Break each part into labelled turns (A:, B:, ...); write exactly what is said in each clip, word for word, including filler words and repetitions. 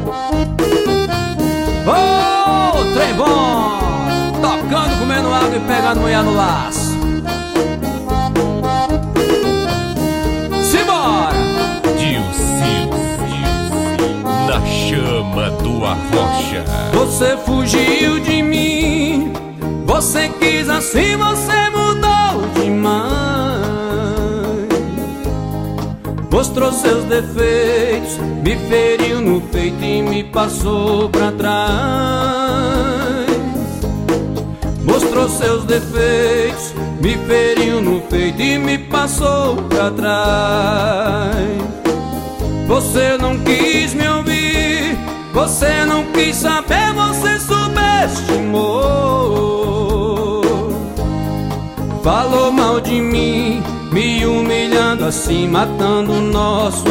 A: Ô, trem bom! Tocando, comendo água e pegando mulher no laço. Simbora!
B: Dilcinho, na chama do Arrocha.
A: Você fugiu de mim, você quis assim, você mudou demais. Mostrou seus defeitos, me feriu no peito e me passou pra trás. Mostrou seus defeitos, me feriu no peito e me passou pra trás. Você não quis me ouvir, você não quis saber, você subestimou. Falou mal de mim, me humilhando assim, matando o nosso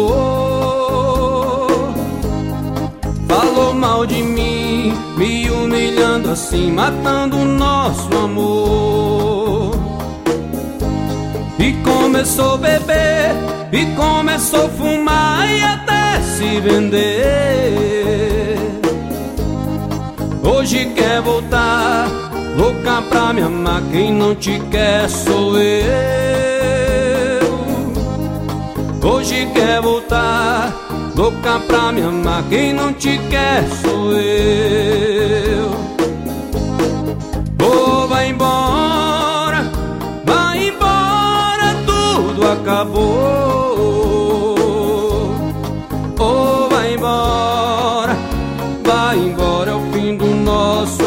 A: amor. Falou mal de mim, me humilhando assim, matando o nosso amor. E começou a beber, e começou a fumar e até se vender. Hoje quer voltar, louca pra me amar, quem não te quer sou eu. Hoje quer voltar, louca pra me amar, quem não te quer sou eu. Oh, vai embora, vai embora, tudo acabou. Oh, vai embora, vai embora, é o fim do nosso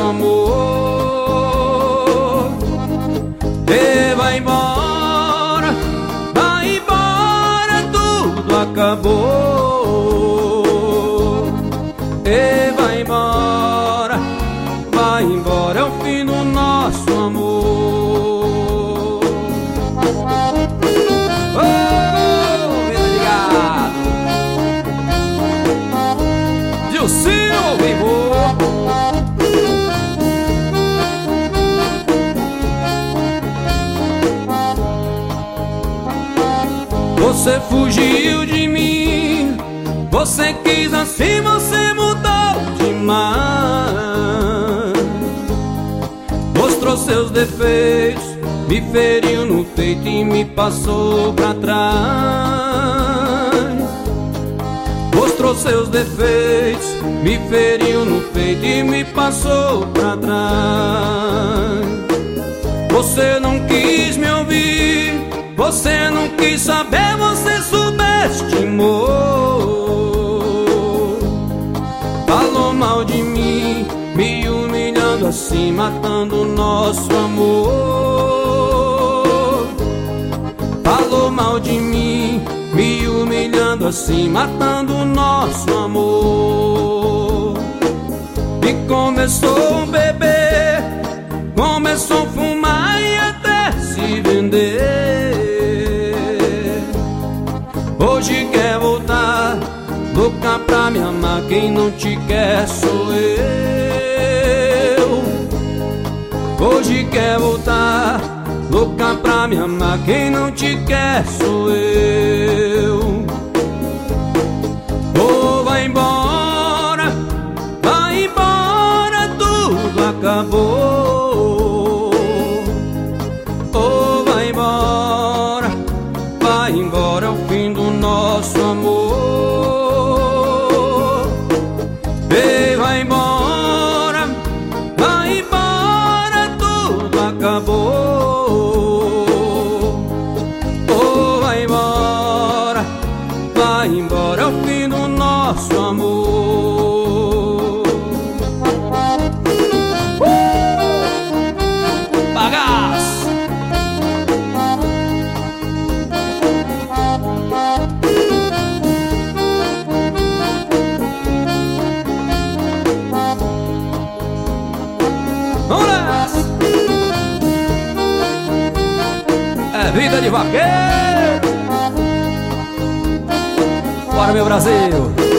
A: amor. E vai embora, vai embora, tudo acabou. E vai embora, vai embora, é o fim do nosso amor. Oh, vida de gado, Dilcinho ao vivo. Você fugiu de mim, você quis assim, você mudou demais. Mostrou seus defeitos, me feriu no peito e me passou pra trás. Mostrou seus defeitos, me feriu no peito e me passou pra trás. Você não quis me ouvir, você não quis saber, você subestimou. Falou mal de mim, me humilhando assim, matando o nosso amor. Falou mal de mim, me humilhando assim, matando o nosso amor. E começou a beber, começou a fumar e até se vender. Hoje quer voltar, louca pra me amar, quem não te quer sou eu. Hoje quer voltar, louca pra me amar, quem não te quer sou eu. Oh, vai embora, vai embora, tudo acabou. Oh, vai embora, vai embora, é o fim do nosso amor. E vai embora, vai embora, tudo acabou. Oh, vai embora, vai embora, é o fim do nosso amor. Bagaço! Vamos nessa! É vida de vaqueiro! Bora, meu Brasil!